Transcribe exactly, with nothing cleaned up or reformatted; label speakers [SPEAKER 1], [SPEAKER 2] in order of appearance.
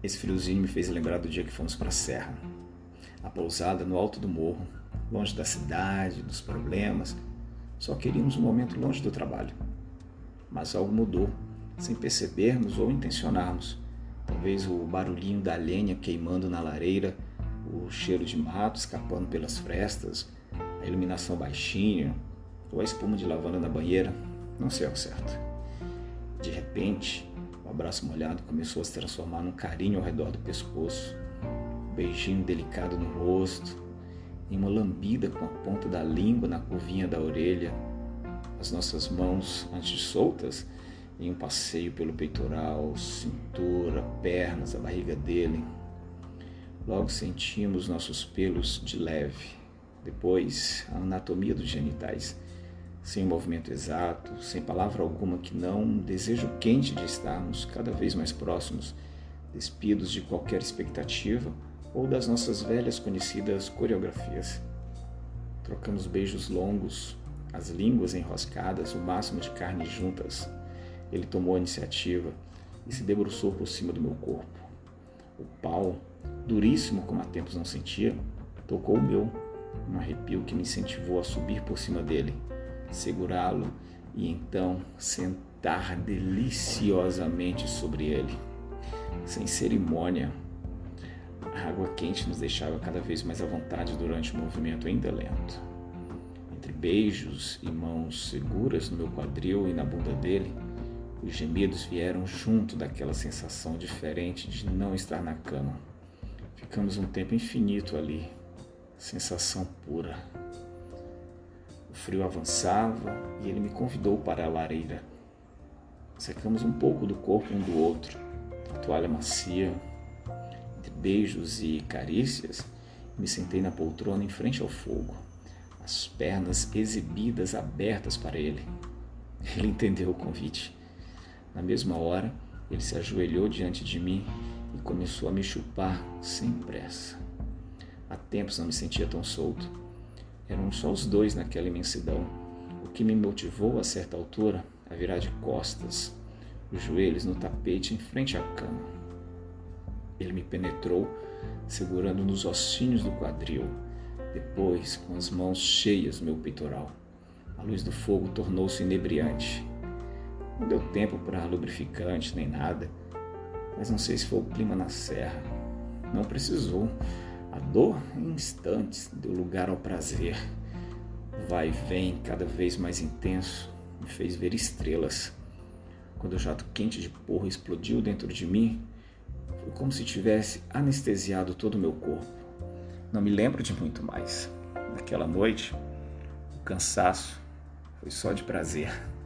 [SPEAKER 1] Esse friozinho me fez lembrar do dia que fomos para a serra. A pousada no alto do morro, longe da cidade, dos problemas. Só queríamos um momento longe do trabalho. Mas algo mudou, sem percebermos ou intencionarmos. Talvez o barulhinho da lenha queimando na lareira, o cheiro de mato escapando pelas frestas, a iluminação baixinha, ou a espuma de lavanda na banheira, não sei ao certo. De repente, o abraço molhado começou a se transformar num carinho ao redor do pescoço, um beijinho delicado no rosto, em uma lambida com a ponta da língua na curvinha da orelha, as nossas mãos antes soltas em um passeio pelo peitoral, cintura, pernas, a barriga dele. Logo sentimos nossos pelos de leve, depois a anatomia dos genitais, sem movimento exato, sem palavra alguma que não um desejo quente de estarmos cada vez mais próximos, despidos de qualquer expectativa ou das nossas velhas conhecidas coreografias. Trocamos beijos longos, as línguas enroscadas, o máximo de carne juntas. Ele tomou a iniciativa e se debruçou por cima do meu corpo. O pau, duríssimo como há tempos não sentia, tocou o meu, um arrepio que me incentivou a subir por cima dele, segurá-lo e então sentar deliciosamente sobre ele. Sem cerimônia, a água quente nos deixava cada vez mais à vontade durante o movimento ainda lento. Entre beijos e mãos seguras no meu quadril e na bunda dele, os gemidos vieram junto daquela sensação diferente de não estar na cama. Ficamos um tempo infinito ali, sensação pura. O frio avançava e ele me convidou para a lareira. Secamos um pouco do corpo um do outro, a toalha macia. Entre beijos e carícias, me sentei na poltrona em frente ao fogo, as pernas exibidas abertas para ele. Ele entendeu o convite. Na mesma hora, ele se ajoelhou diante de mim e começou a me chupar sem pressa. Há tempos não me sentia tão solto. Eram só os dois naquela imensidão, o que me motivou a certa altura a virar de costas, os joelhos no tapete em frente à cama. Ele me penetrou, segurando nos ossinhos do quadril, depois com as mãos cheias do meu peitoral. A luz do fogo tornou-se inebriante. Não deu tempo para lubrificante nem nada, mas não sei se foi o clima na serra. Não precisou. A dor, em instantes, deu lugar ao prazer. O vai e vem, cada vez mais intenso, me fez ver estrelas. Quando o jato quente de porro explodiu dentro de mim, foi como se tivesse anestesiado todo o meu corpo. Não me lembro de muito mais. Naquela noite, o cansaço foi só de prazer.